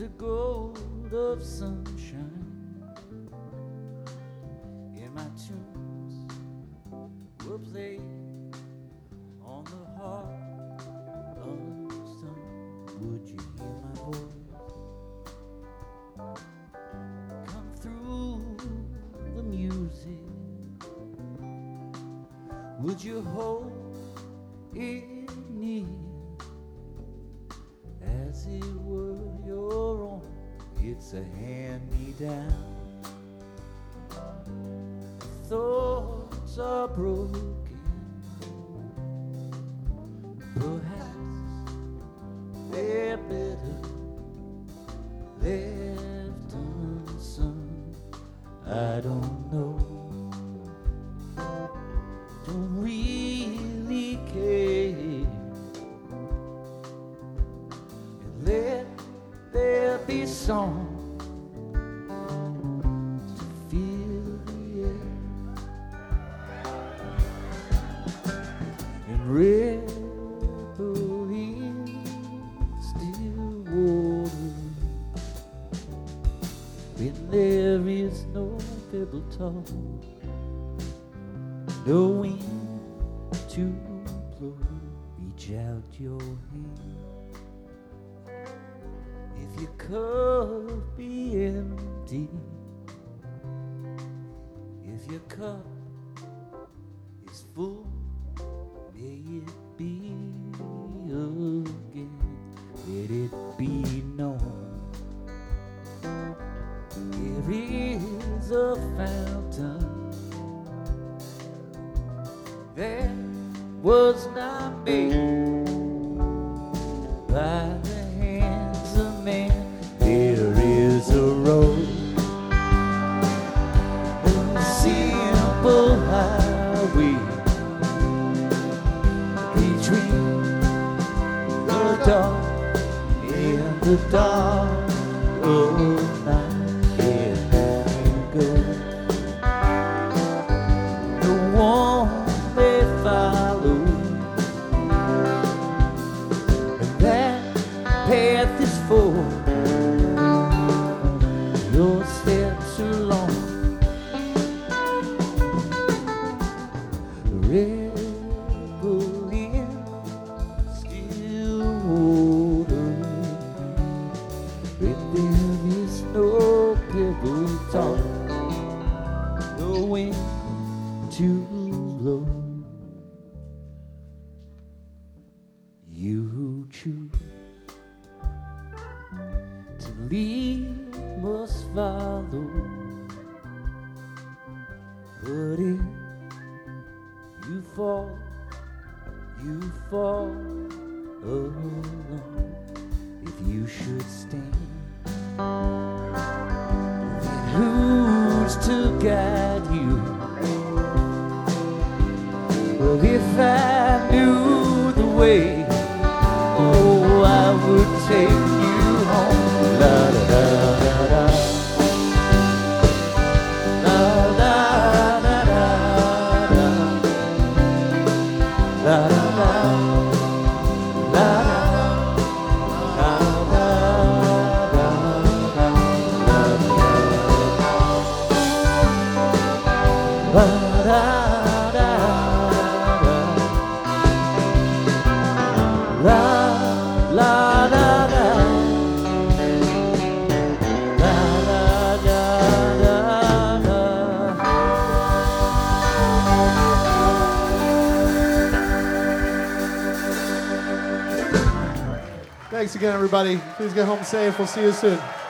the gold of sunshine and my tunes were played on the harp of stone. Would you hear my voice come through the music? Would you hold it near as it were your own? It's a hand-me-down. Thoughts are broken, perhaps they're better left unsung. I don't know, don't really care. And let there be song to fill the air, and revel in still water when there is no pebble tall, no wind to blow. Reach out your hand. If your cup be empty, if your cup is full, may it be again. Let it be known there is a fountain that was not made by the hands of man. There is a road, a simple highway between the dark and the dark of night. Path is full, your steps are long. Revel in still water, when there is no pebble tall, no wind to blow. You choose to lead, must follow. But if you fall alone. If you should stand, then who's to guide you? Well, if I knew the way, oh, I would take you home. La da da da da. La da da da da. La da da. La da da da da. La da da. La la la la, la la da da da. Thanks again, everybody. Please get home safe. We'll see you soon.